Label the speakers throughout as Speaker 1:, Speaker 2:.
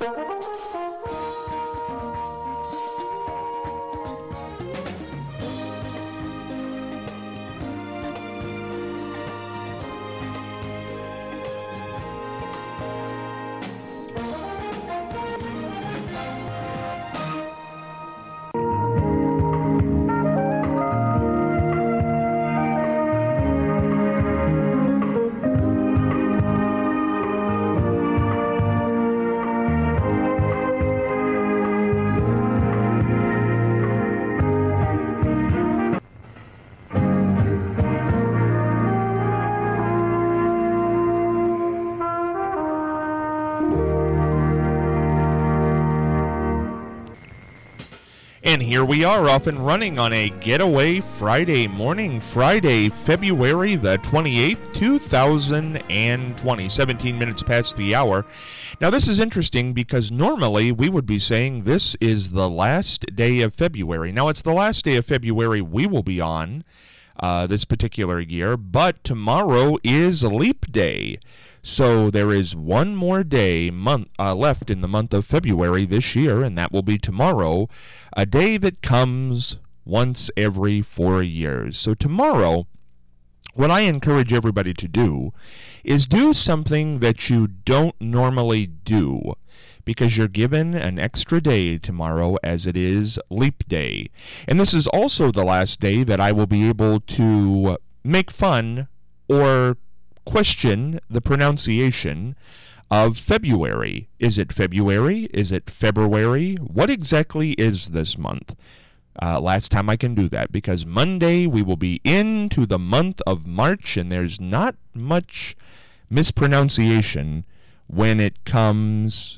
Speaker 1: And here we are off and running on a Getaway Friday morning, Friday, February the 28th, 2020, 17 minutes past the hour. Now this is interesting because normally we would be saying this is the last day of February. Now it's the last day of February we will be on this particular year, but tomorrow is Leap Day. So there is one more day left in the month of February this year, and that will be tomorrow, a day that comes once every 4 years. So tomorrow, what I encourage everybody to do is do something that you don't normally do, because you're given an extra day tomorrow as it is Leap Day. And this is also the last day that I will be able to make fun or question the pronunciation of February. Is it February? Is it February? What exactly is this month? Last time I can do that, because Monday we will be into the month of March, and there's not much mispronunciation when it comes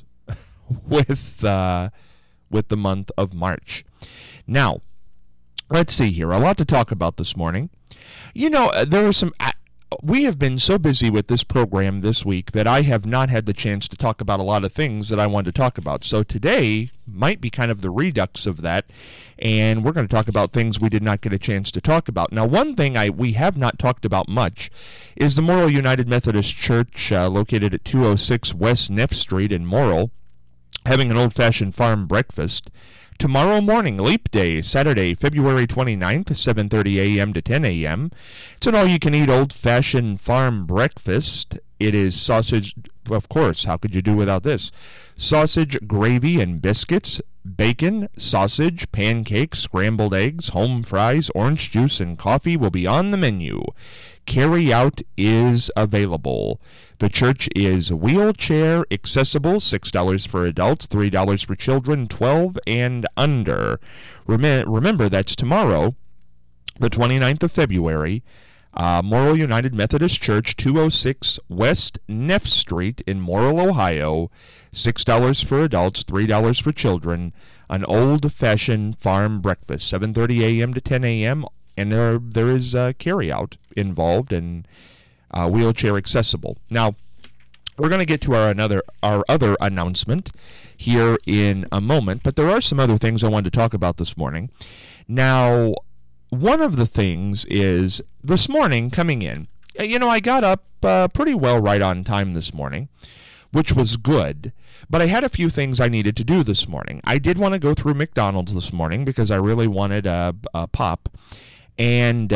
Speaker 1: with the month of March. Now, let's see here. A lot to talk about this morning. You know, there were some... We have been so busy with this program this week that I have not had the chance to talk about a lot of things that I wanted to talk about. So today might be kind of the redux of that, and we're going to talk about things we did not get a chance to talk about. Now, one thing we have not talked about much is the Morrill United Methodist Church, located at 206 West Neff Street in Morrill, having an old-fashioned farm breakfast tomorrow morning, Leap Day, Saturday, February 29th, 7:30 a.m. to 10 a.m. It's an all-you-can-eat old-fashioned farm breakfast. It is sausage, of course, how could you do without this? Sausage, gravy, and biscuits, bacon, sausage, pancakes, scrambled eggs, home fries, orange juice, and coffee will be on the menu. Carry-out is available. The church is wheelchair accessible, $6 for adults, $3 for children, 12 and under. Remember, that's tomorrow, the 29th of February, Morrill United Methodist Church, 206 West Neff Street in Morrill, Ohio. $6 for adults, $3 for children. An old-fashioned farm breakfast, 7:30 a.m. to 10 a.m., and there is carry-out involved and wheelchair accessible. Now, we're going to get to our other announcement here in a moment, but there are some other things I wanted to talk about this morning. Now, one of the things is this morning coming in, you know, I got up pretty well right on time this morning, which was good, but I had a few things I needed to do this morning. I did want to go through McDonald's this morning because I really wanted a pop, and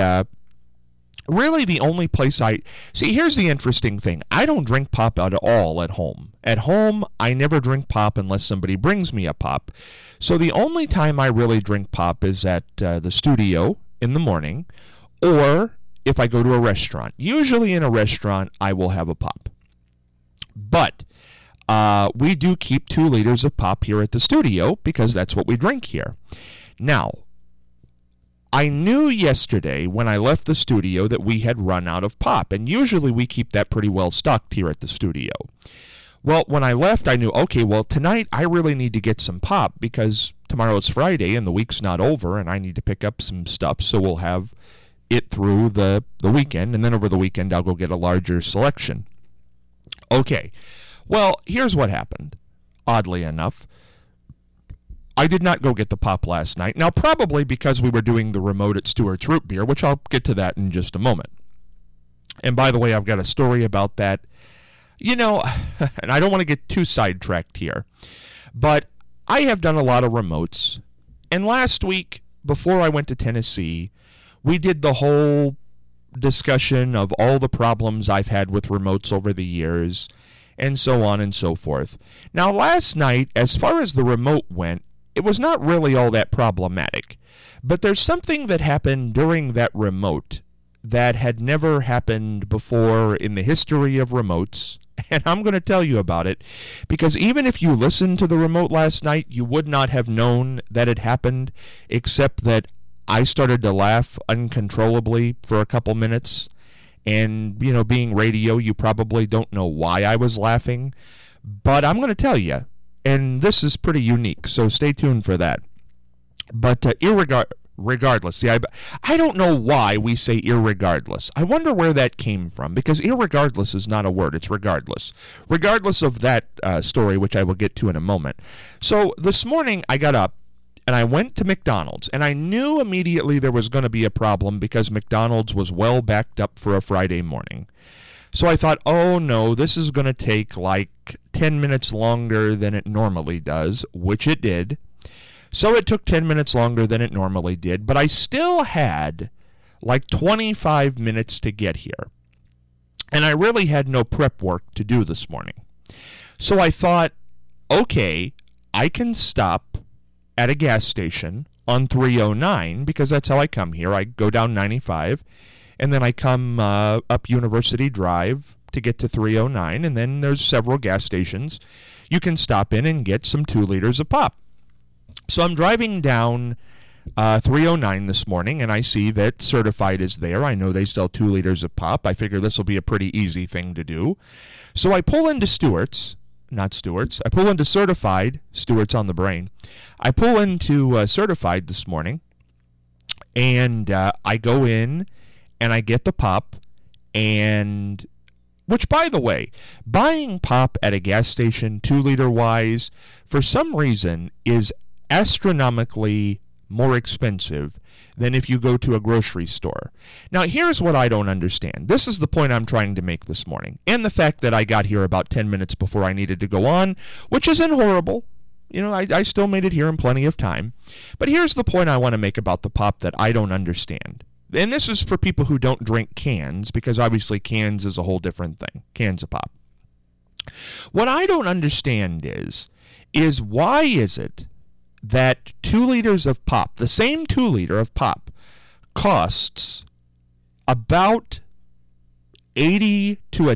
Speaker 1: really the only place see, here's the interesting thing. I don't drink pop at all at home. At home, I never drink pop unless somebody brings me a pop. So the only time I really drink pop is at the studio in the morning, or if I go to a restaurant. Usually in a restaurant, I will have a pop. But we do keep 2 liters of pop here at the studio because that's what we drink here. Now, I knew yesterday when I left the studio that we had run out of pop, and usually we keep that pretty well stocked here at the studio. Well, when I left, I knew, okay, well, tonight I really need to get some pop because tomorrow's Friday and the week's not over, and I need to pick up some stuff, so we'll have it through the weekend, and then over the weekend I'll go get a larger selection. Okay, well, here's what happened, oddly enough. I did not go get the pop last night. Now, probably because we were doing the remote at Stewart's Root Beer, which I'll get to that in just a moment. And by the way, I've got a story about that You know, and I don't want to get too sidetracked here, but I have done a lot of remotes. And last week, before I went to Tennessee, we did the whole discussion of all the problems I've had with remotes over the years, and so on and so forth. Now, last night, as far as the remote went, it was not really all that problematic. But there's something that happened during that remote that had never happened before in the history of remotes, and I'm going to tell you about it, because even if you listened to the remote last night, you would not have known that it happened, except that I started to laugh uncontrollably for a couple minutes. And, you know, being radio, you probably don't know why I was laughing, but I'm going to tell you, and this is pretty unique, so stay tuned for that. But regardless, see, I don't know why we say irregardless. I wonder where that came from, because irregardless is not a word, it's regardless. Regardless of that story, which I will get to in a moment. So this morning I got up and I went to McDonald's, and I knew immediately there was going to be a problem because McDonald's was well backed up for a Friday morning. So I thought, oh no, this is going to take like 10 minutes longer than it normally does, which it did. So it took 10 minutes longer than it normally did, but I still had like 25 minutes to get here. And I really had no prep work to do this morning. So I thought, okay, I can stop at a gas station on 309, because that's how I come here. I go down 95, and then I come up University Drive to get to 309, and then there's several gas stations you can stop in and get some 2 liters of pop. So I'm driving down 309 this morning, and I see that Certified is there. I know they sell 2 liters of pop. I figure this will be a pretty easy thing to do. So I pull into I pull into Certified. Stewart's on the brain. I pull into Certified this morning, and I go in, and I get the pop, and which, by the way, buying pop at a gas station, 2-liter wise, for some reason is astronomically more expensive than if you go to a grocery store. Now, here's what I don't understand. This is the point I'm trying to make this morning, and the fact that I got here about 10 minutes before I needed to go on, which isn't horrible. You know, I still made it here in plenty of time. But here's the point I want to make about the pop that I don't understand. And this is for people who don't drink cans, because obviously cans is a whole different thing. Cans of pop. What I don't understand is why is it that 2 liters of pop, the same 2 liter of pop, costs about 80 cents to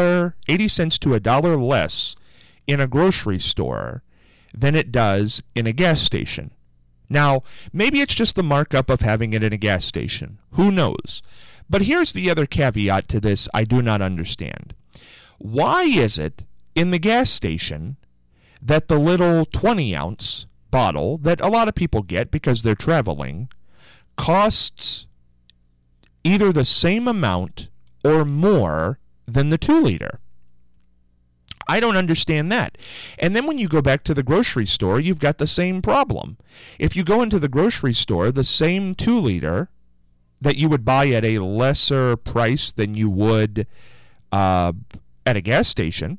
Speaker 1: $1 less in a grocery store than it does in a gas station. Now, maybe it's just the markup of having it in a gas station. Who knows? But here's the other caveat to this I do not understand. Why is it in the gas station that the little 20-ounce bottle that a lot of people get because they're traveling costs either the same amount or more than the 2 liter? I don't understand that. And then when you go back to the grocery store, you've got the same problem. If you go into the grocery store, the same 2 liter that you would buy at a lesser price than you would at a gas station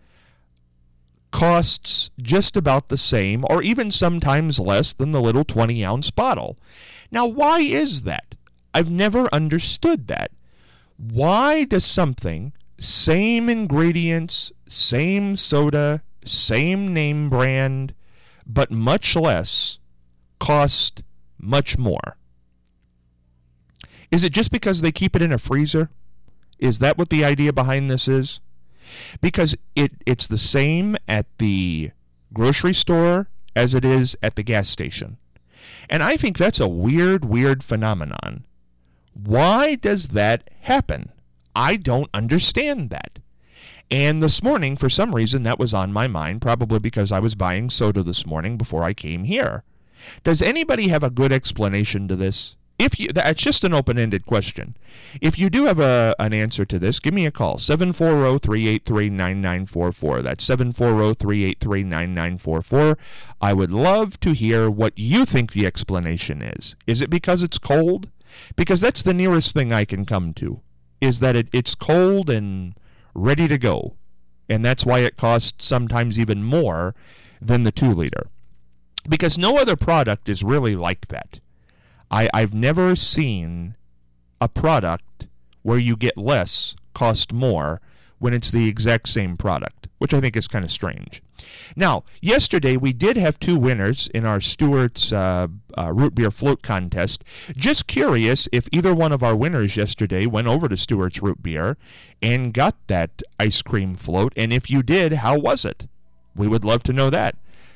Speaker 1: costs just about the same, or even sometimes less than the little 20-ounce bottle. Now, why is that? I've never understood that. Why does something, same ingredients, same soda, same name brand, but much less, cost much more? Is it just because they keep it in a freezer? Is that what the idea behind this is? Because it's the same at the grocery store as it is at the gas station. And I think that's a weird phenomenon. Why does that happen? I don't understand that. And this morning, for some reason, that was on my mind, probably because I was buying soda this morning before I came here. Does anybody have a good explanation to this? That's just an open-ended question. If you do have an answer to this, give me a call, 740-383-9944. That's 740-383-9944. I would love to hear what you think the explanation is. Is it because it's cold? Because that's the nearest thing I can come to, is that it's cold and ready to go. And that's why it costs sometimes even more than the 2-liter. Because no other product is really like that. I've never seen a product where you get less, cost more, when it's the exact same product, which I think is kind of strange. Now, yesterday we did have 2 winners in our Stewart's root beer float contest. Just curious if either one of our winners yesterday went over to Stewart's Root Beer and got that ice cream float, and if you did, how was it? We would love to know that.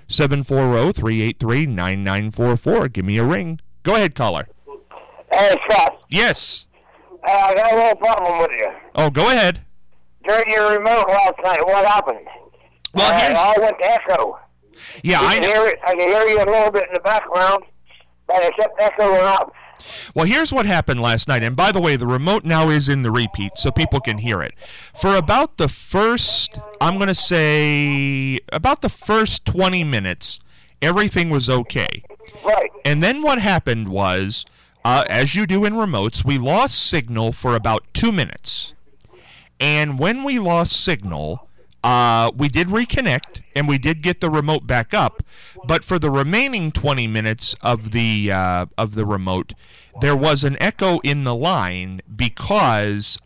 Speaker 1: 740-383-9944. Give me a ring. Go ahead, caller.
Speaker 2: Hey, Scott.
Speaker 1: Yes.
Speaker 2: I got a little problem with you.
Speaker 1: Oh, go ahead.
Speaker 2: During your remote last night, what happened?
Speaker 1: Well,
Speaker 2: it all went to echo.
Speaker 1: Yeah, I know.
Speaker 2: I can hear you a little bit in the background, but it kept echoing up.
Speaker 1: Well, here's what happened last night. And by the way, the remote now is in the repeat, so people can hear it. For about the first, I'm going to say, about the first 20 minutes, everything was okay.
Speaker 2: Right.
Speaker 1: And then what happened was, as you do in remotes, we lost signal for about 2 minutes. And when we lost signal, we did reconnect, and we did get the remote back up. But for the remaining 20 minutes of the remote, there was an echo in the line because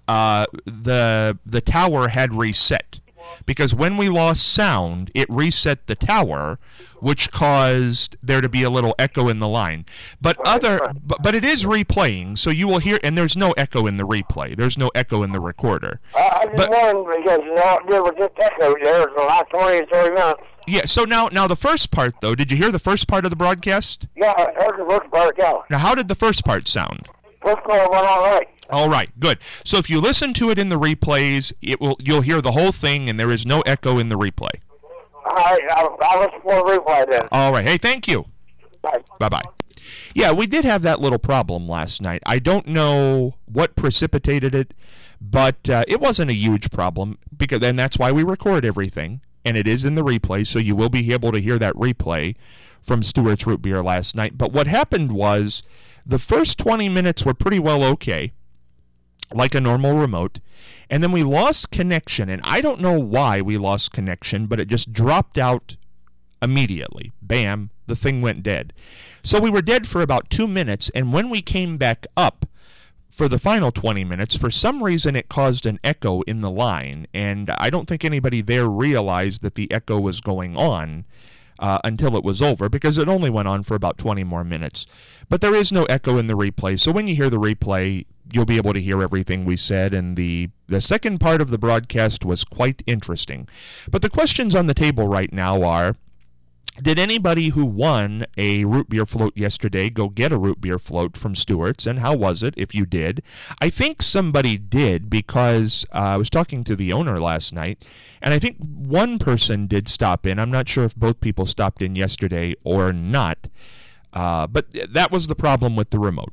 Speaker 1: the tower had reset. Because when we lost sound, it reset the tower, which caused there to be a little echo in the line. But but it is replaying, so you will hear, and there's no echo in the replay. There's no echo in the recorder.
Speaker 2: I just wondering because there was just echo there for the last 20 or 30 minutes.
Speaker 1: Yeah, so now the first part, though, did you hear the first part of the broadcast?
Speaker 2: Yeah, I heard the first part, yeah.
Speaker 1: Now, how did the first part sound?
Speaker 2: First part went all right.
Speaker 1: All right, good. So if you listen to it in the replays, you'll hear the whole thing, and there is no echo in the replay.
Speaker 2: All right, I'll listen for the replay then.
Speaker 1: All right. Hey, thank you.
Speaker 2: Bye.
Speaker 1: Bye-bye. Yeah, we did have that little problem last night. I don't know what precipitated it, but it wasn't a huge problem, and that's why we record everything, and it is in the replay, so you will be able to hear that replay from Stewart's Root Beer last night. But what happened was the first 20 minutes were pretty well okay, like a normal remote, and then we lost connection, and I don't know why we lost connection, but it just dropped out immediately. Bam, the thing went dead. So we were dead for about 2 minutes, and when we came back up for the final 20 minutes, for some reason it caused an echo in the line, and I don't think anybody there realized that the echo was going on until it was over, because it only went on for about 20 more minutes. But there is no echo in the replay, so when you hear the replay, you'll be able to hear everything we said, and the second part of the broadcast was quite interesting. But the questions on the table right now are, did anybody who won a root beer float yesterday go get a root beer float from Stewart's, and how was it if you did? I think somebody did, because I was talking to the owner last night, and I think one person did stop in. I'm not sure if both people stopped in yesterday or not, but that was the problem with the remote.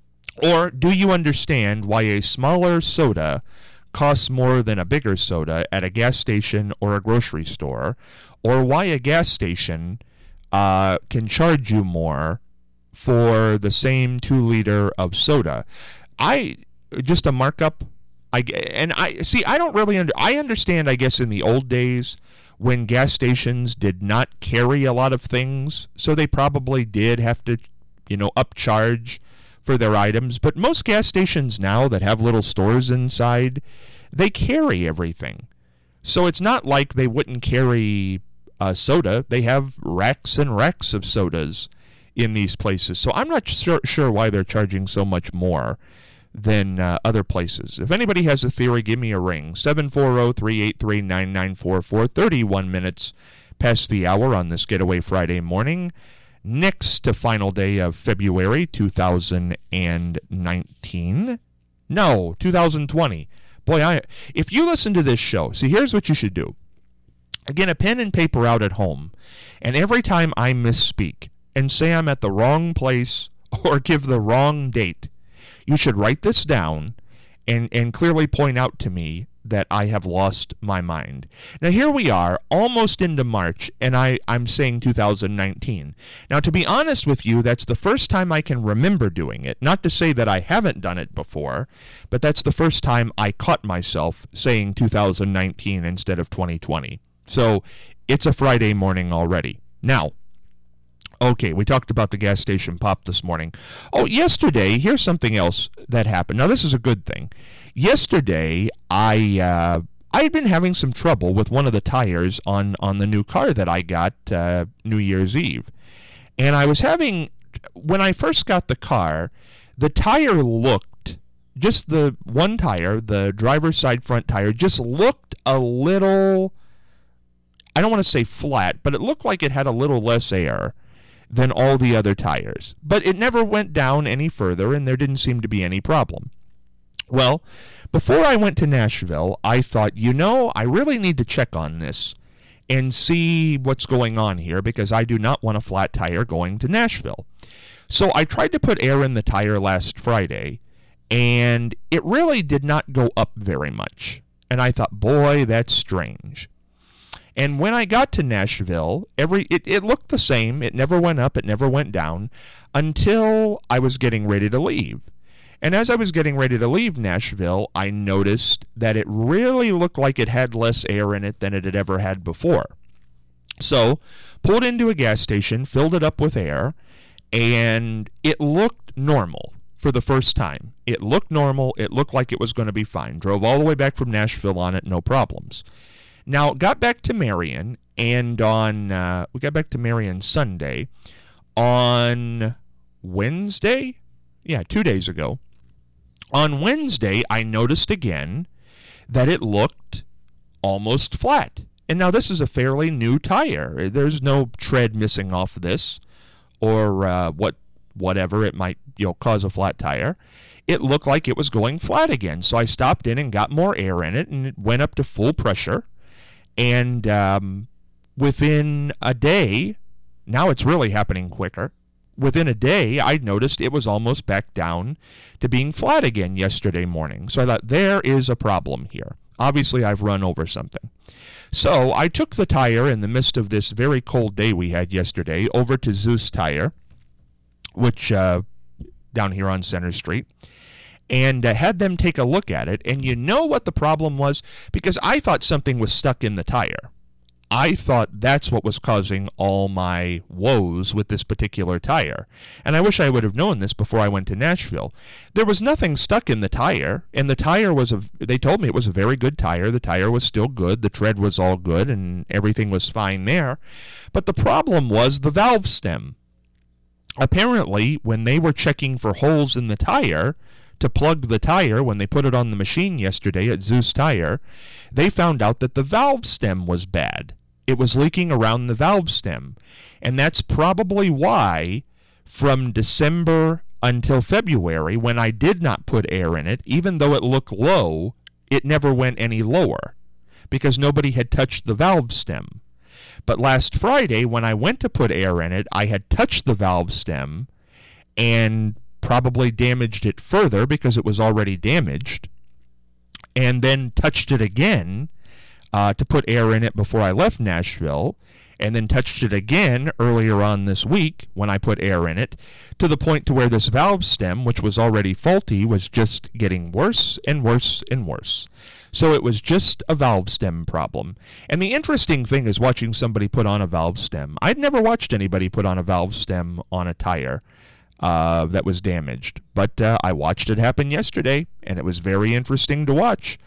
Speaker 1: Or do you understand why a smaller soda costs more than a bigger soda at a gas station or a grocery store, or why a gas station can charge you more for the same 2-liter of soda? Just a markup. I don't really I understand, I guess, in the old days when gas stations did not carry a lot of things, so they probably did have to, upcharge for their items. But most gas stations now that have little stores inside, they carry everything. So it's not like they wouldn't carry soda. They have racks and racks of sodas in these places. So I'm not sure why they're charging so much more than other places. If anybody has a theory, give me a ring. 740-383-9944. 31 minutes past the hour on this Getaway Friday morning. Next to final day of February 2019. No, 2020. Boy, if you listen to this show, see, here's what you should do. Again, a pen and paper out at home, and every time I misspeak and say I'm at the wrong place or give the wrong date, you should write this down and clearly point out to me that I have lost my mind. Now, here we are, almost into March, and I'm saying 2019. Now, to be honest with you, that's the first time I can remember doing it. Not to say that I haven't done it before, but that's the first time I caught myself saying 2019 instead of 2020. So, it's a Friday morning already. Now, okay, we talked about the gas station pop this morning. Oh, yesterday, here's something else that happened. Now, this is a good thing. Yesterday, I'd been having some trouble with one of the tires on the new car that I got New Year's Eve. And I was having, when I first got the car, the tire looked, just the one tire, the driver's side front tire, just looked a little, I don't want to say flat, but it looked like it had a little less air than all the other tires. But it never went down any further, and there didn't seem to be any problem. Well, before I went to Nashville, I thought, I really need to check on this and see what's going on here, because I do not want a flat tire going to Nashville. So I tried to put air in the tire last Friday, and it really did not go up very much. And I thought, boy, that's strange. And when I got to Nashville, it looked the same. It never went up. It never went down until I was getting ready to leave. And as I was getting ready to leave Nashville, I noticed that it really looked like it had less air in it than it had ever had before. So, pulled into a gas station, filled it up with air, and it looked normal for the first time. It looked normal. It looked like it was going to be fine. Drove all the way back from Nashville on it, no problems. Now, got back to Marion, and we got back to Marion Sunday. On Wednesday? Yeah, 2 days ago. On Wednesday, I noticed again that it looked almost flat. And now this is a fairly new tire. There's no tread missing off this, or whatever it might cause a flat tire. It looked like it was going flat again. So I stopped in and got more air in it, and it went up to full pressure. And within a day, now it's really happening quicker. Within a day, I noticed it was almost back down to being flat again yesterday morning. So I thought, there is a problem here. Obviously, I've run over something. So I took the tire in the midst of this very cold day we had yesterday over to Zeus Tire, which down here on Center Street, and had them take a look at it. And you know what the problem was? Because I thought something was stuck in the tire. I thought that's what was causing all my woes with this particular tire. And I wish I would have known this before I went to Nashville. There was nothing stuck in the tire, and the tire they told me it was a very good tire. The tire was still good. The tread was all good, and everything was fine there. But the problem was the valve stem. Apparently, when they were checking for holes in the tire to plug the tire, when they put it on the machine yesterday at Zeus Tire, they found out that the valve stem was bad. It was leaking around the valve stem. And that's probably why, from December until February, when I did not put air in it, even though it looked low, it never went any lower, because nobody had touched the valve stem. But last Friday, when I went to put air in it, I had touched the valve stem and probably damaged it further because it was already damaged, and then touched it again to put air in it before I left Nashville, and then touched it again earlier on this week when I put air in it, to the point to where this valve stem, which was already faulty, was just getting worse and worse and worse. So it was just a valve stem problem. And the interesting thing is watching somebody put on a valve stem. I'd never watched anybody put on a valve stem on a tire that was damaged. But I watched it happen yesterday, and it was very interesting to watch.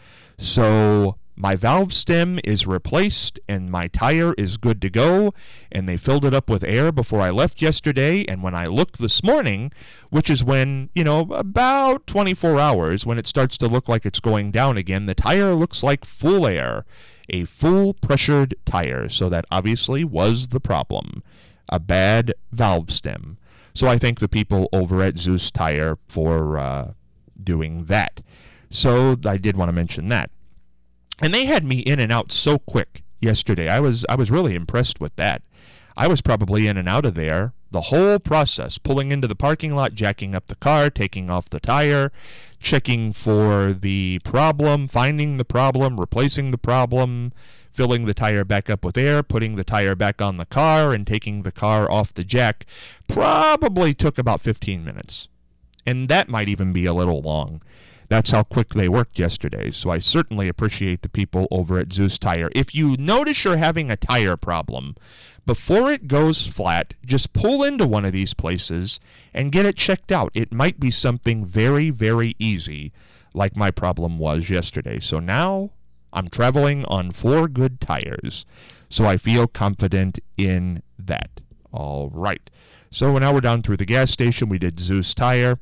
Speaker 1: So my valve stem is replaced, and my tire is good to go, and they filled it up with air before I left yesterday. And when I looked this morning, which is when, about 24 hours, when it starts to look like it's going down again, the tire looks like full air, a full pressured tire. So that obviously was the problem, a bad valve stem. So I thank the people over at Zeus Tire for doing that. So I did want to mention that. And they had me in and out so quick yesterday. I was really impressed with that. I was probably in and out of there The whole process, pulling into the parking lot, jacking up the car, taking off the tire, checking for the problem, finding the problem, replacing the problem, filling the tire back up with air, putting the tire back on the car, and taking the car off the jack probably took about 15 minutes. And that might even be a little long. That's how quick they worked yesterday. So I certainly appreciate the people over at Zeus Tire. If you notice you're having a tire problem, before it goes flat, just pull into one of these places and get it checked out. It might be something very, very easy, like my problem was yesterday. So now I'm traveling on 4 good tires, so I feel confident in that. All right. So now we're down through the gas station. We did Zeus Tire.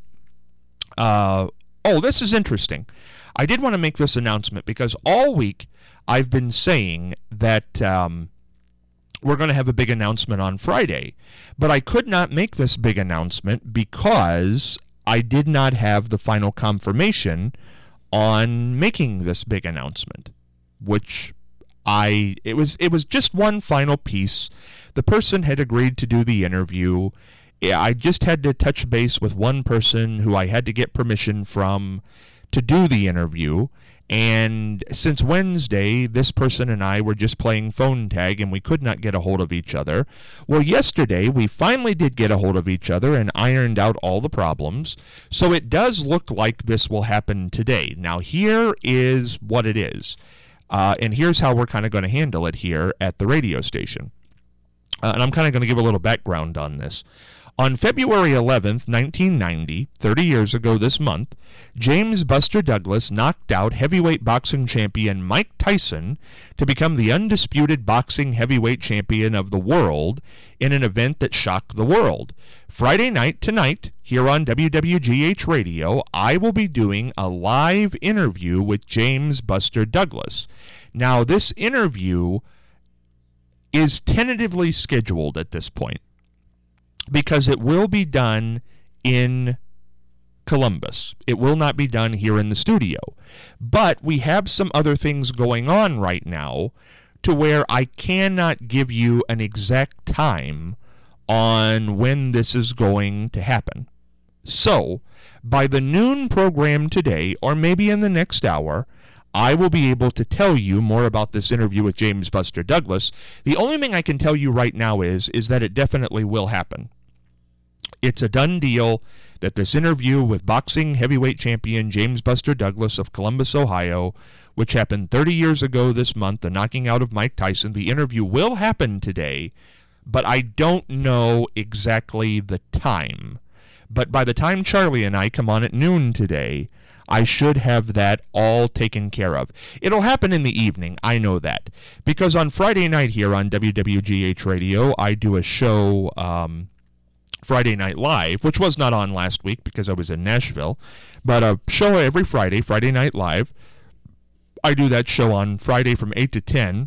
Speaker 1: This is interesting. I did want to make this announcement because all week I've been saying that we're going to have a big announcement on Friday. But I could not make this big announcement because I did not have the final confirmation on making this big announcement, which it was just one final piece. The person had agreed to do the interview. I just had to touch base with one person who I had to get permission from to do the interview. And since Wednesday, this person and I were just playing phone tag and we could not get a hold of each other. Well, yesterday we finally did get a hold of each other and ironed out all the problems. So it does look like this will happen today. Now, here is what it is. And here's how we're kind of going to handle it here at the radio station. And I'm kind of going to give a little background on this. On February 11th, 1990, 30 years ago this month, James Buster Douglas knocked out heavyweight boxing champion Mike Tyson to become the undisputed boxing heavyweight champion of the world in an event that shocked the world. Friday night tonight, here on WWGH Radio, I will be doing a live interview with James Buster Douglas. Now, this interview is tentatively scheduled at this point, because it will be done in Columbus. It will not be done here in the studio. But we have some other things going on right now to where I cannot give you an exact time on when this is going to happen. So, by the noon program today, or maybe in the next hour, I will be able to tell you more about this interview with James Buster Douglas. The only thing I can tell you right now is that it definitely will happen. It's a done deal that this interview with boxing heavyweight champion James Buster Douglas of Columbus, Ohio, which happened 30 years ago this month, the knocking out of Mike Tyson, the interview will happen today, but I don't know exactly the time. But by the time Charlie and I come on at noon today, I should have that all taken care of. It'll happen in the evening, I know that. Because on Friday night here on WWGH Radio, I do a show, Friday Night Live, which was not on last week because I was in Nashville, but a show every Friday, Friday Night Live. I do that show on Friday from 8 to 10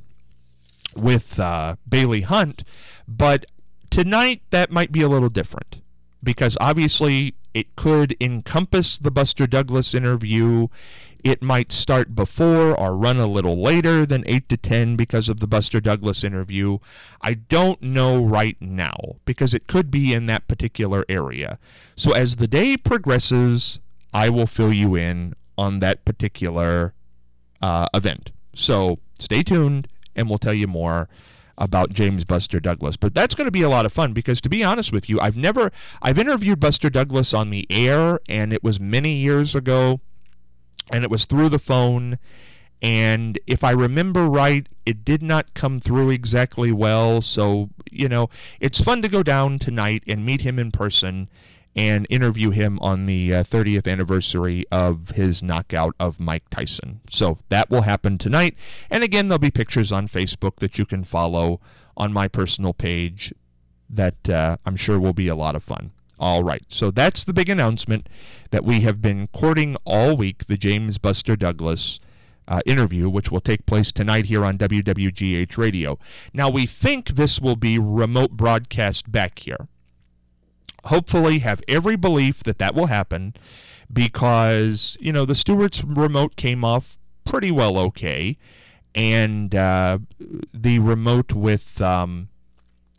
Speaker 1: with Bailey Hunt, but tonight that might be a little different because obviously it could encompass the Buster Douglas interview. It might start before or run a little later than 8 to 10 because of the Buster Douglas interview. I don't know right now because it could be in that particular area. So as the day progresses, I will fill you in on that particular event. So stay tuned and we'll tell you more about James Buster Douglas. But that's going to be a lot of fun because, to be honest with you, I've interviewed Buster Douglas on the air, and it was many years ago, and it was through the phone, and if I remember right, it did not come through exactly well. So, it's fun to go down tonight and meet him in person and interview him on the 30th anniversary of his knockout of Mike Tyson. So that will happen tonight. And again, there'll be pictures on Facebook that you can follow on my personal page that I'm sure will be a lot of fun. All right, so that's the big announcement that we have been courting all week, the James Buster Douglas interview, which will take place tonight here on WWGH Radio. Now, we think this will be remote broadcast back here. Hopefully have every belief that will happen because, the Stewart's remote came off pretty well okay. And the remote with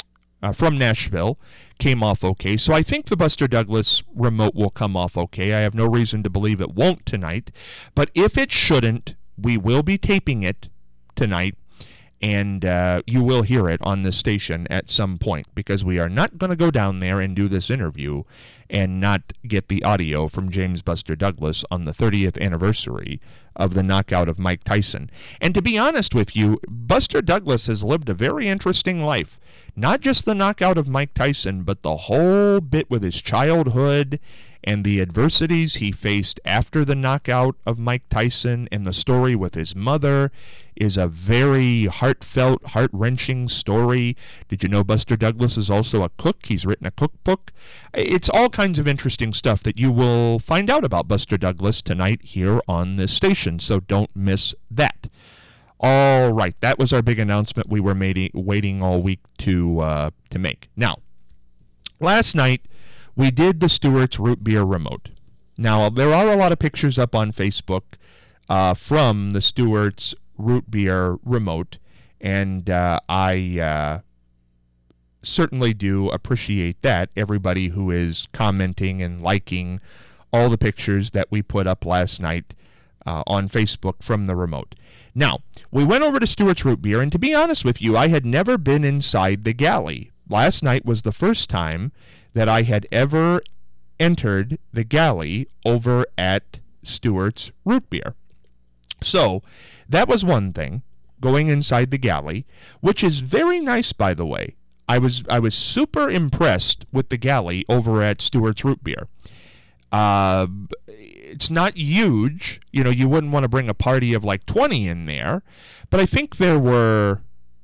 Speaker 1: from Nashville came off okay. So I think the Buster Douglas remote will come off okay. I have no reason to believe it won't tonight. But if it shouldn't, we will be taping it tonight. And you will hear it on this station at some point, because we are not going to go down there and do this interview and not get the audio from James Buster Douglas on the 30th anniversary of the knockout of Mike Tyson. And to be honest with you, Buster Douglas has lived a very interesting life. Not just the knockout of Mike Tyson, but the whole bit with his childhood and the adversities he faced after the knockout of Mike Tyson, and the story with his mother is a very heartfelt, heart-wrenching story. Did you know Buster Douglas is also a cook? He's written a cookbook. It's all kinds of interesting stuff that you will find out about Buster Douglas tonight here on this station, so don't miss that. All right, that was our big announcement we were waiting all week to make. Now, last night, we did the Stewart's Root Beer remote. Now, there are a lot of pictures up on Facebook from the Stewart's Root Beer remote, and I certainly do appreciate that, everybody who is commenting and liking all the pictures that we put up last night on Facebook from the remote. Now, we went over to Stewart's Root Beer, and to be honest with you, I had never been inside the galley. Last night was the first time that I had ever entered the galley over at Stewart's Root Beer. So, that was one thing, going inside the galley, which is very nice, by the way. I was super impressed with the galley over at Stewart's Root Beer. It's not huge. You know, you wouldn't want to bring a party of like 20 in there, but I think there were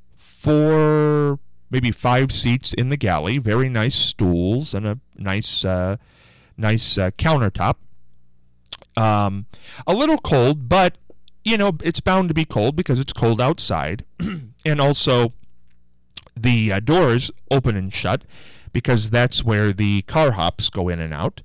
Speaker 1: 4, maybe 5 seats in the galley, very nice stools and a nice countertop. A little cold, but, you know, it's bound to be cold because it's cold outside. And also, the doors open and shut because that's where the car hops go in and out.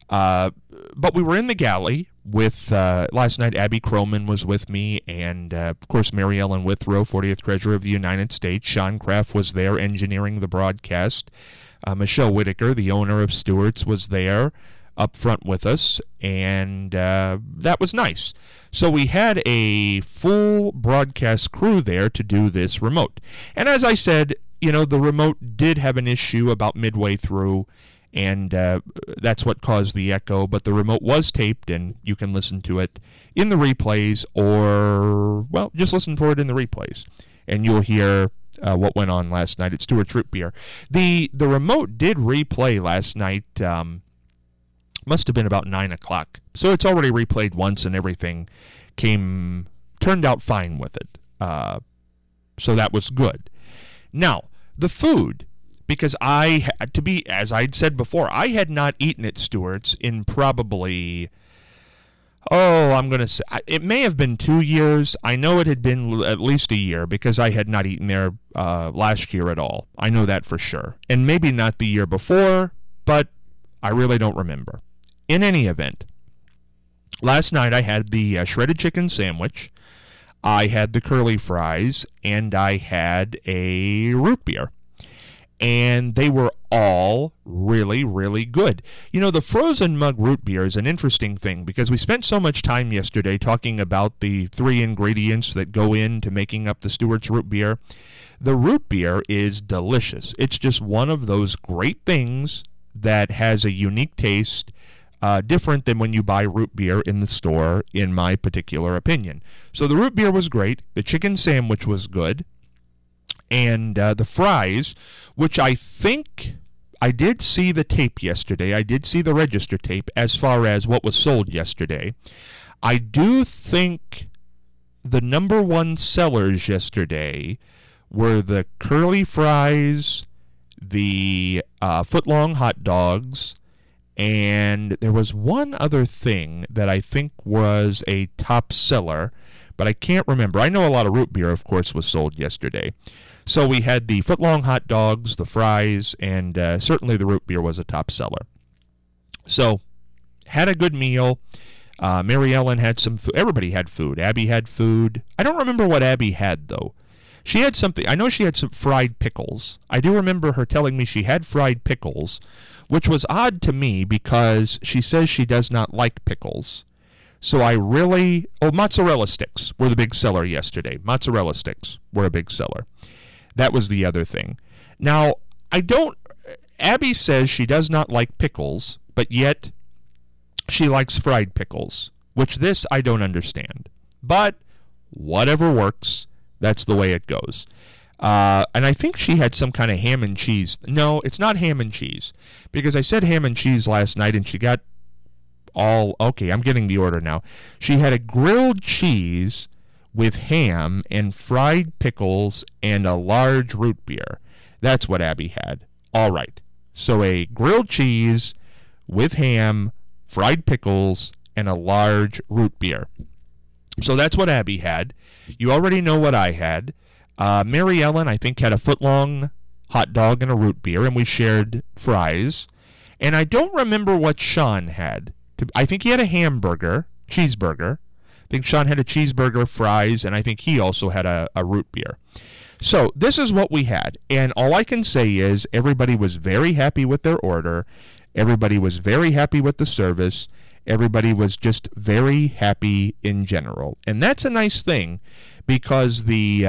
Speaker 1: But we were in the galley with, last night, Abby Croman was with me, and, of course, Mary Ellen Withrow, 40th Treasurer of the United States. Sean Kraft was there engineering the broadcast. Michelle Whitaker, the owner of Stewart's, was there up front with us, and that was nice. So we had a full broadcast crew there to do this remote. And as I said, you know, the remote did have an issue about midway through, and that's what caused the echo, but the remote was taped, and you can listen to it in the replays, or, well, just listen for it in the replays, and you'll hear what went on last night at Stewart's Root Beer. The remote did replay last night, must have been about 9 o'clock, so it's already replayed once, and everything turned out fine with it, so that was good. Now, the food, because I had to be, as I'd said before, I had not eaten at Stewart's in probably, I'm going to say, it may have been 2 years. I know it had been at least a year because I had not eaten there last year at all. I know that for sure. And maybe not the year before, but I really don't remember. In any event, last night I had the shredded chicken sandwich, I had the curly fries, and I had a root beer. And they were all really, really good. You know, the frozen mug root beer is an interesting thing because we spent so much time yesterday talking about the 3 ingredients that go into making up the Stewart's root beer. The root beer is delicious. It's just one of those great things that has a unique taste, different than when you buy root beer in the store, in my particular opinion. So the root beer was great. The chicken sandwich was good. And the fries, which I think I did see the tape yesterday. I did see the register tape as far as what was sold yesterday. I do think the number one sellers yesterday were the curly fries, the foot-long hot dogs, and there was one other thing that I think was a top seller, but I can't remember. I know a lot of root beer, of course, was sold yesterday. So we had the foot-long hot dogs, the fries, and certainly the root beer was a top seller. So, had a good meal. Mary Ellen had some food. Everybody had food. Abby had food. I don't remember what Abby had, though. She had something. I know she had some fried pickles. I do remember her telling me she had fried pickles, which was odd to me because she says she does not like pickles. So mozzarella sticks were the big seller yesterday. Mozzarella sticks were a big seller. That was the other thing. Now, Abby says she does not like pickles, but yet she likes fried pickles, which this I don't understand. But whatever works, that's the way it goes. And I think she had some kind of ham and cheese. No, it's not ham and cheese, because I said ham and cheese last night and she got okay, I'm getting the order now. She had a grilled cheese with ham and fried pickles and a large root beer. That's what Abby had. All right. So a grilled cheese with ham, fried pickles, and a large root beer. So that's what Abby had. You already know what I had. Mary Ellen, I think, had a foot-long hot dog and a root beer, and we shared fries. And I don't remember what Sean had. I think he had a cheeseburger. I think Sean had a cheeseburger, fries, and I think he also had a root beer. So this is what we had, and all I can say is everybody was very happy with their order. Everybody was very happy with the service. Everybody was just very happy in general. And that's a nice thing because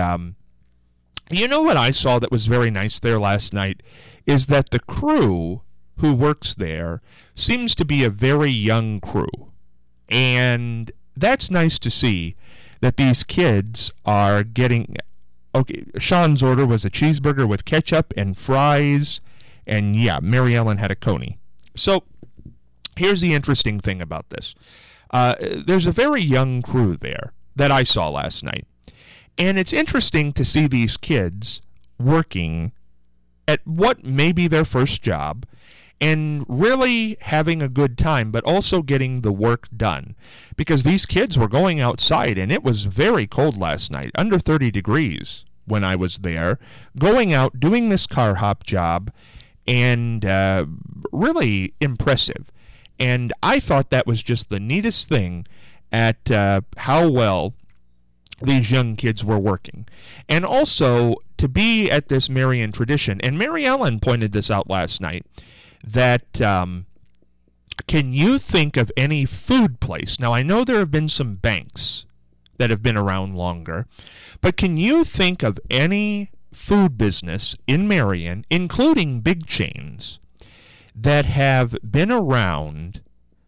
Speaker 1: you know what I saw that was very nice there last night is that the crew who works there seems to be a very young crew. And that's nice to see that these kids are getting... Okay, Sean's order was a cheeseburger with ketchup and fries, and yeah, Mary Ellen had a coney. So, here's the interesting thing about this. There's a very young crew there that I saw last night. And it's interesting to see these kids working at what may be their first job and really having a good time, but also getting the work done. Because these kids were going outside, and it was very cold last night, under 30 degrees when I was there, going out, doing this car hop job, and really impressive. And I thought that was just the neatest thing at how well these young kids were working. And also, to be at this Marion tradition, and Mary Ellen pointed this out last night, that can you think of any food place? Now, I know there have been some banks that have been around longer, but can you think of any food business in Marion, including big chains, that have been around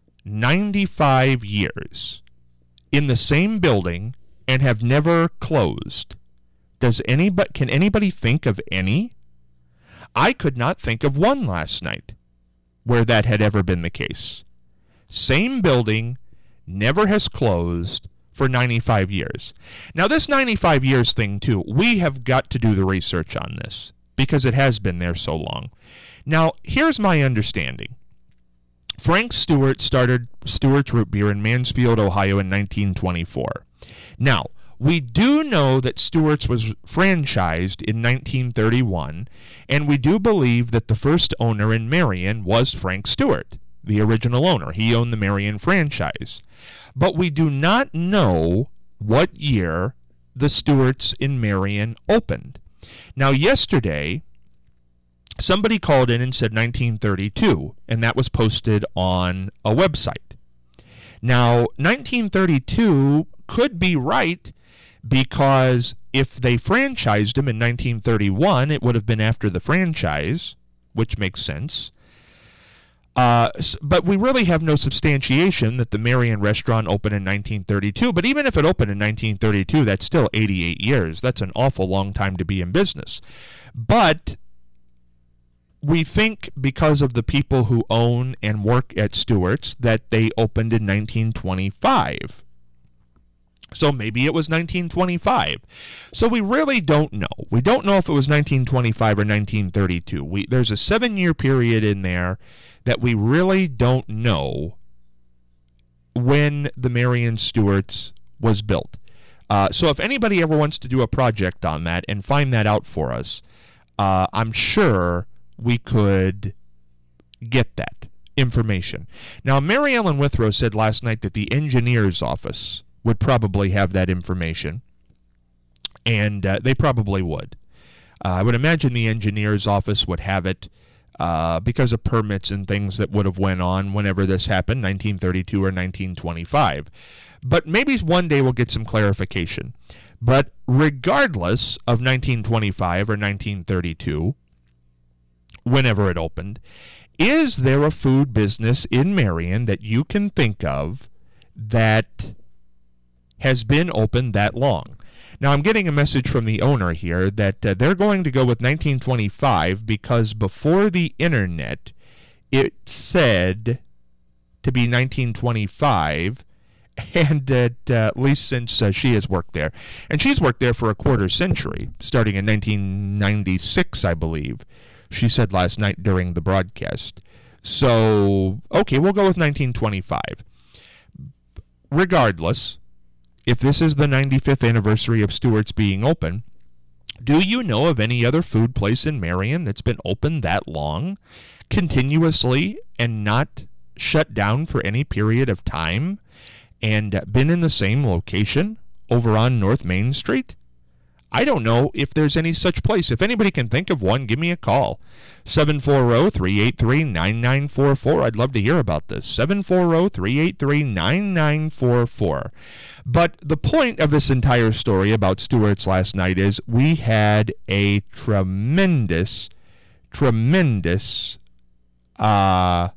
Speaker 1: 95 years in the same building and have never closed? Can anybody think of any? I could not think of one last night where that had ever been the case. Same building, never has closed for 95 years. Now, this 95 years thing, too, we have got to do the research on this because it has been there so long. Now, here's my understanding. Frank Stewart started Stewart's Root Beer in Mansfield, Ohio in 1924. Now, we do know that Stewart's was franchised in 1931, and we do believe that the first owner in Marion was Frank Stewart, the original owner. He owned the Marion franchise. But we do not know what year the Stewart's in Marion opened. Now, yesterday, somebody called in and said 1932, and that was posted on a website. Now, 1932 could be right, because if they franchised him in 1931, it would have been after the franchise, which makes sense. But we really have no substantiation that the Marion restaurant opened in 1932. But even if it opened in 1932, that's still 88 years. That's an awful long time to be in business. But we think because of the people who own and work at Stewart's that they opened in 1925. So maybe it was 1925. So we really don't know. We don't know if it was 1925 or 1932. There's a 7-year period in there that we really don't know when the Marion Stewart's was built. So if anybody ever wants to do a project on that and find that out for us, I'm sure we could get that information. Now, Mary Ellen Withrow said last night that the engineer's office would probably have that information. And they probably would. I would imagine the engineer's office would have it because of permits and things that would have went on whenever this happened, 1932 or 1925. But maybe one day we'll get some clarification. But regardless of 1925 or 1932, whenever it opened, is there a food business in Marion that you can think of that has been open that long? Now, I'm getting a message from the owner here that they're going to go with 1925 because before the internet, it said to be 1925, and at least since she has worked there. And she's worked there for a quarter century, starting in 1996, I believe. She said last night during the broadcast. So, okay, we'll go with 1925. Regardless, if this is the 95th anniversary of Stewart's being open, do you know of any other food place in Marion that's been open that long, continuously, and not shut down for any period of time, and been in the same location over on North Main Street? I don't know if there's any such place. If anybody can think of one, give me a call. 740-383-9944. I'd love to hear about this. 740-383-9944. But the point of this entire story about Stewart's last night is we had a tremendous time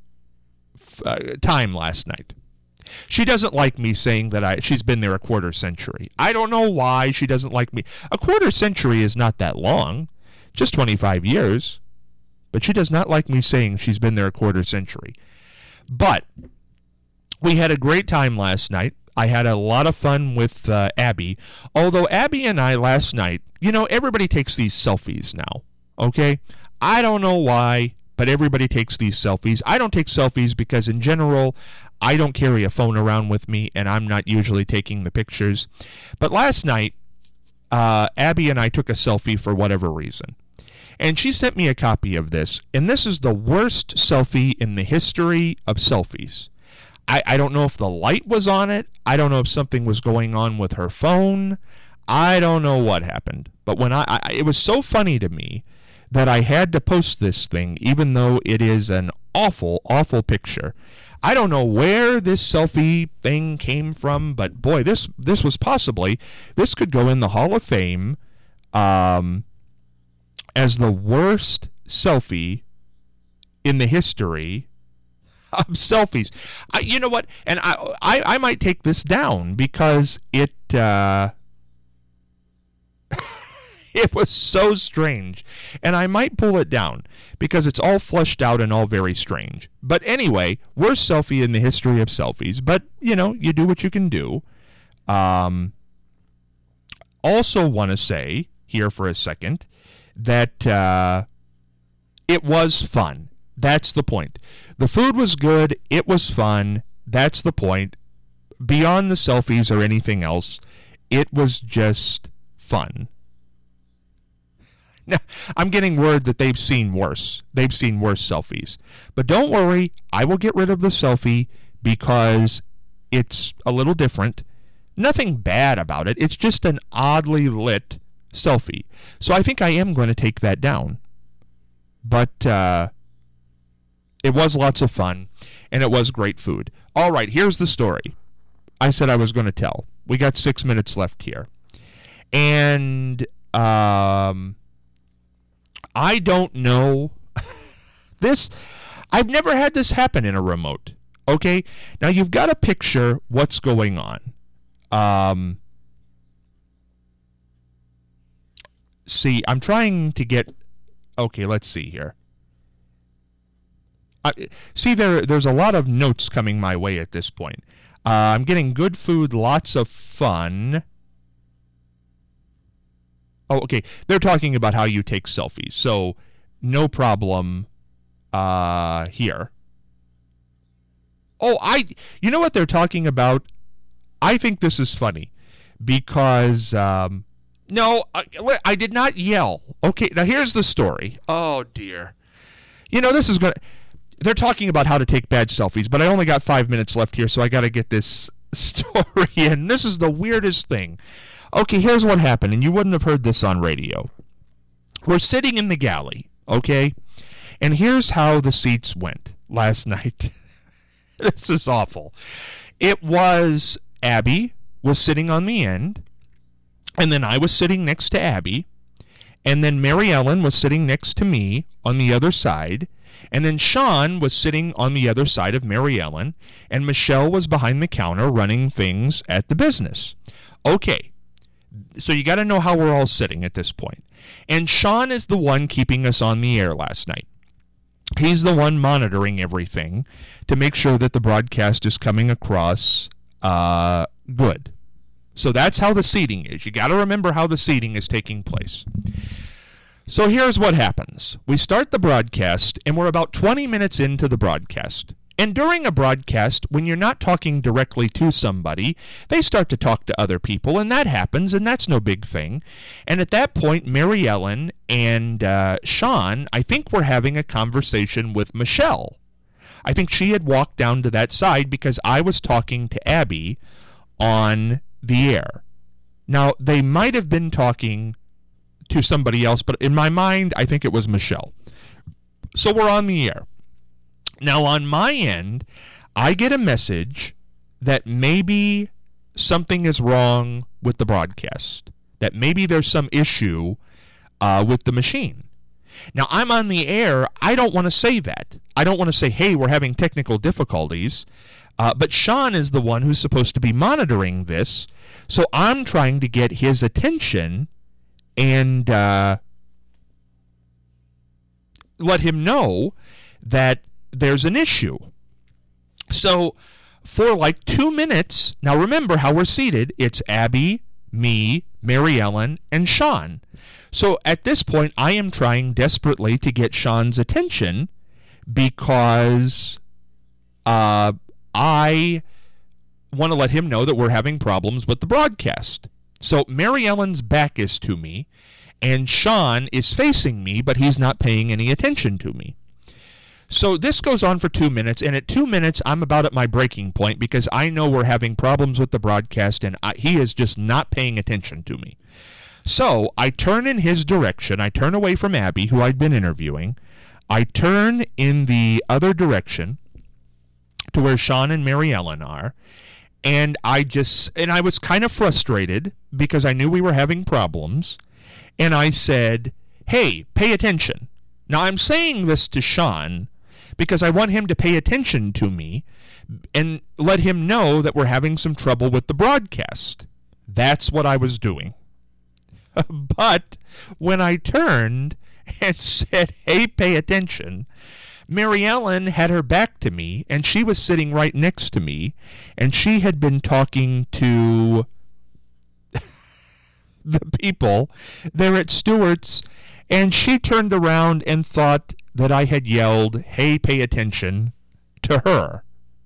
Speaker 1: last night. She doesn't like me saying that she's been there a quarter century. I don't know why she doesn't like me. A quarter century is not that long, just 25 years. But she does not like me saying she's been there a quarter century. But we had a great time last night. I had a lot of fun with Abby. Although Abby and I last night, everybody takes these selfies now, okay? I don't know why, but everybody takes these selfies. I don't take selfies because in general, I don't carry a phone around with me, and I'm not usually taking the pictures. But last night, Abby and I took a selfie for whatever reason. And she sent me a copy of this, and this is the worst selfie in the history of selfies. I don't know if the light was on it. I don't know if something was going on with her phone. I don't know what happened. But when it was so funny to me that I had to post this thing, even though it is an awful, awful picture. I don't know where this selfie thing came from, but boy, this could go in the Hall of Fame as the worst selfie in the history of selfies. You know what? And I might take this down because it it was so strange. And I might pull it down because it's all fleshed out and all very strange. But anyway, worst selfie in the history of selfies. But, you do what you can do. Also want to say here for a second that it was fun. That's the point. The food was good. It was fun. That's the point. Beyond the selfies or anything else, it was just fun. Now, I'm getting word that they've seen worse. They've seen worse selfies. But don't worry, I will get rid of the selfie because it's a little different. Nothing bad about it. It's just an oddly lit selfie. So I think I am going to take that down. But it was lots of fun, and it was great food. All right, here's the story I said I was going to tell. We got 6 minutes left here. And I don't know this. I've never had this happen in a remote. Okay? Now, you've got to picture what's going on. See, I'm trying to get... Okay, let's see here. See, there's a lot of notes coming my way at this point. I'm getting good food, lots of fun. Oh, okay. They're talking about how you take selfies. So, no problem here. Oh, you know what they're talking about? I think this is funny because, no, I did not yell. Okay, now here's the story. Oh, dear. This is going to... They're talking about how to take bad selfies, but I only got 5 minutes left here, so I got to get this story in. This is the weirdest thing. Okay, here's what happened, and you wouldn't have heard this on radio. We're sitting in the galley, okay? And here's how the seats went last night. This is awful. It was Abby was sitting on the end, and then I was sitting next to Abby, and then Mary Ellen was sitting next to me on the other side, and then Sean was sitting on the other side of Mary Ellen, and Michelle was behind the counter running things at the business. Okay, so you got to know how we're all sitting at this point. And Sean is the one keeping us on the air last night. He's the one monitoring everything to make sure that the broadcast is coming across good. So that's how the seating is. You got to remember how the seating is taking place. So here's what happens. We start the broadcast, and we're about 20 minutes into the broadcast. And during a broadcast, when you're not talking directly to somebody, they start to talk to other people, and that happens, and that's no big thing. And at that point, Mary Ellen and Sean, I think, were having a conversation with Michelle. I think she had walked down to that side because I was talking to Abby on the air. Now, they might have been talking to somebody else, but in my mind, I think it was Michelle. So we're on the air. Now, on my end, I get a message that maybe something is wrong with the broadcast, that maybe there's some issue with the machine. Now, I'm on the air. I don't want to say that. I don't want to say, hey, we're having technical difficulties. But Sean is the one who's supposed to be monitoring this, so I'm trying to get his attention and let him know that there's an issue. So for like 2 minutes, now remember how we're seated. It's Abby, me, Mary Ellen, and Sean. So at this point, I am trying desperately to get Sean's attention because I want to let him know that we're having problems with the broadcast. So Mary Ellen's back is to me, and Sean is facing me, but he's not paying any attention to me. So this goes on for 2 minutes, and at 2 minutes, I'm about at my breaking point because I know we're having problems with the broadcast, and he is just not paying attention to me. So I turn in his direction. I turn away from Abby, who I'd been interviewing. I turn in the other direction to where Sean and Mary Ellen are, and I was kind of frustrated because I knew we were having problems, and I said, hey, pay attention. Now, I'm saying this to Sean because I want him to pay attention to me and let him know that we're having some trouble with the broadcast. That's what I was doing. But when I turned and said, hey, pay attention, Mary Ellen had her back to me, and she was sitting right next to me, and she had been talking to the people there at Stewart's, and she turned around and thought that I had yelled, hey, pay attention, to her.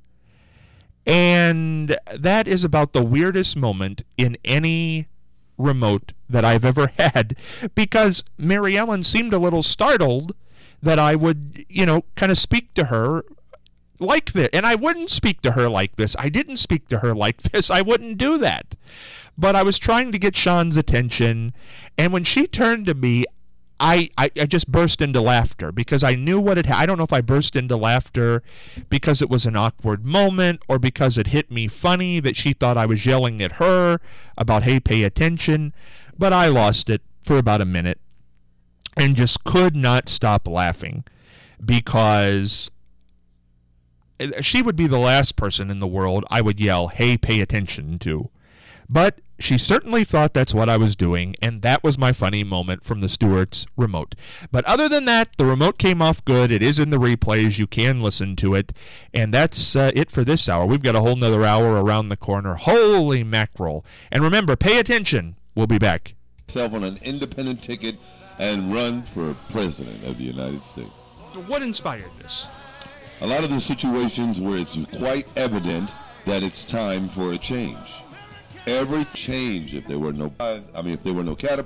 Speaker 1: And that is about the weirdest moment in any remote that I've ever had, because Mary Ellen seemed a little startled that I would, kind of speak to her like this. And I wouldn't speak to her like this. I didn't speak to her like this. I wouldn't do that. But I was trying to get Sean's attention, and when she turned to me, I just burst into laughter because I knew what I don't know if I burst into laughter because it was an awkward moment or because it hit me funny that she thought I was yelling at her about, hey, pay attention. But I lost it for about a minute and just could not stop laughing because she would be the last person in the world I would yell, hey, pay attention to. But she certainly thought that's what I was doing, and that was my funny moment from the Stewart's remote. But other than that, the remote came off good. It is in the replays. You can listen to it. And that's it for this hour. We've got a whole nother hour around the corner. Holy mackerel. And remember, pay attention. We'll be back.
Speaker 3: Myself on an independent ticket and run for president of the United States.
Speaker 1: What inspired this?
Speaker 3: A lot of the situations where it's quite evident that it's time for a change. Every change, if there were no Caterpillar,